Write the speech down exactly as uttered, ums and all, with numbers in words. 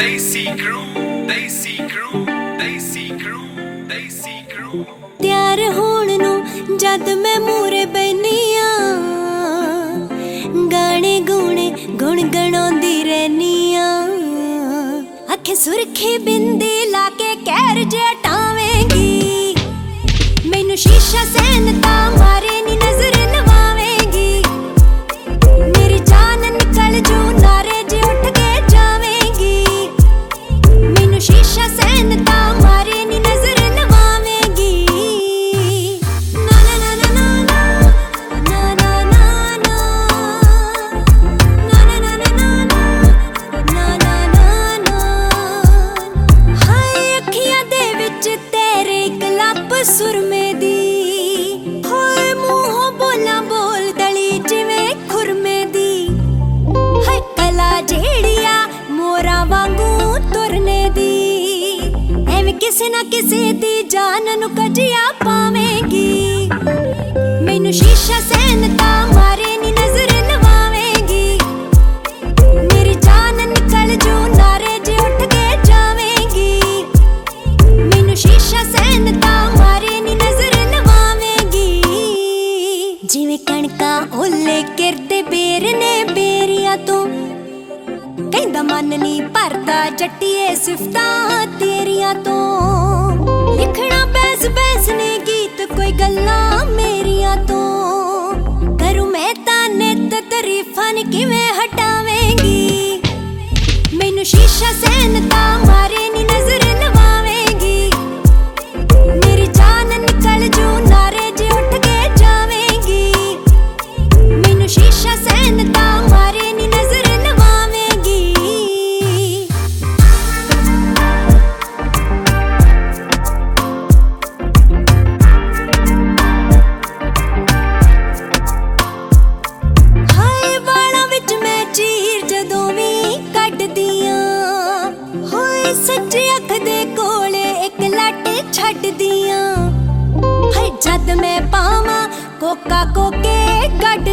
Desi crew, Desi crew, Desi crew, Desi crew। ਤਿਆਰ ਹੋਣ ਨੂੰ ਜਦ ਮੈਂ ਮੂਰੇ ਬੈਨੀਆਂ ਗਾਣੇ ਗੂਣੇ ਗੁਣ ਗਣਾਉਂਦੀ ਰਹਿਨੀਆਂ ਅੱਖੇ ਸੁਰਖੀ ਬਿੰਦੀ ਲਾ ਕੇ ਕਹਿਰ ਜਟਾਵੇਂਗੀ ਮੈਨੂੰ ਸ਼ੀਸ਼ਾ ਸੈਨ ਤਾਂ ਮਾਰੇ ਨੀ ਨਜ਼ਰ ਲਵਾਵੇਂਗੀ ਮੇਰੀ ਜਾਨ ਨਿਕਲ ਜੂ ਨਾਰੇ ਜੇ ਉੱਠ ਕੇ ਜਾਵੇਂਗੀ ਮੈਨੂੰ ਸ਼ੀਸ਼ਾ ਸੈਨ ਤਾਂ ਮਾਰੇ ਨੀ ਨਜ਼ਰ ਸੁਰਮੇ ਦੀ ਹੋਏ ਮੂੰਹੋਂ ਬੋਲਾਂ ਬੋਲ ਦਲੀ ਜਿਵੇਂ ਖੁਰਮੇ ਦੀ ਹੈ ਕਲਾ ਜਿਹੜੀਆ ਮੋਰਾਂ ਵਾਂਗੂ ਤੁਰਨੇ ਦੀ ਐਵੇਂ ਕਿਸੇ ਨਾ ਕਿਸੇ ਦੀ ਜਾਨ ਨੂੰ ਕਜਿਆ ਪਾਵੇਂਗੀ ਮੈਨੂੰ ਸ਼ੀਸ਼ਾ ਸੈਨ ਤਾਂ ਮਾਰੇ ਨੀ ਨਜ਼ਰ ਲਵਾਵੇਂਗੀ ਮੇਰੀ ਜਾਨ ਨਿਕਲ ਜੂ ਨਾਰੇ ਜੇ ਉੱਠ ਕੇ ਜਾਵੇਂਗੀ ਮੈਨੂੰ ਸ਼ੀਸ਼ਾ ਸੈਨ ਤਾਂ ਜਿਵੇਂ ਕਣਕਾਂ ਓਲੇ ਕਿਰਦੇ ਬੇਰ ਨੇ ਬੇਰੀਆਂ ਤੋਂ ਕਹਿੰਦਾ ਮਨ ਨੀ ਭਰਦਾ ਜੱਟੀਏ ਸਿਫਤਾਂ ਤੇਰੀਆਂ ਤੋਂ ਲਿਖਣਾ ਬੈਸ ਬੈਸ ਨੇ ਗੀਤ ਕੋਈ ਗੱਲਾਂ ਮੇਰੀਆਂ ਤੋਂ ਕਰੂ ਮੈਂ ਤਾਂ ਨਿੱਤ ਤਾਰੀਫਾਂ ਨੀ ਕਿਵੇਂ ਹਟਾਵੇਂਗੀ ਮੈਨੂੰ ਸ਼ੀਸ਼ਾ ਸੈਨ ਤਾਂ ਮਾਰੇ ਨੀ ਨਜ਼ਰ ਲਵਾਵੇਂਗੀ ਮੇਰੀ ਜਾਨ ਨਿਕਲ ਜੂ ਨਾਰੇ ਜੇ ਉੱਠ ਕੇ ਸ਼ੀਸ਼ਾ ਸੈਨ ਤਾਂ ਮਾਰੇ ਨੀ ਨਜ਼ਰ ਲਵਾਵੇਂਗੀ ਹਾਏ ਵਾਲਾਂ ਵਿੱਚ ਮੈਂ ਚੀਰ ਜਦੋਂ ਵੀ ਕੱਢਦੀਆਂ ਹੋਏ ਸੱਜੀ ਅੱਖ ਦੇ ਕੋਲੇ ਇੱਕ ਲੱਟ ਛੱਡਦੀਆਂ ਹਾਏ ਜਦ ਮੈਂ ਪਾਵਾਂ ਕੋਕਾ ਕੋਕੇ ਗੱਡ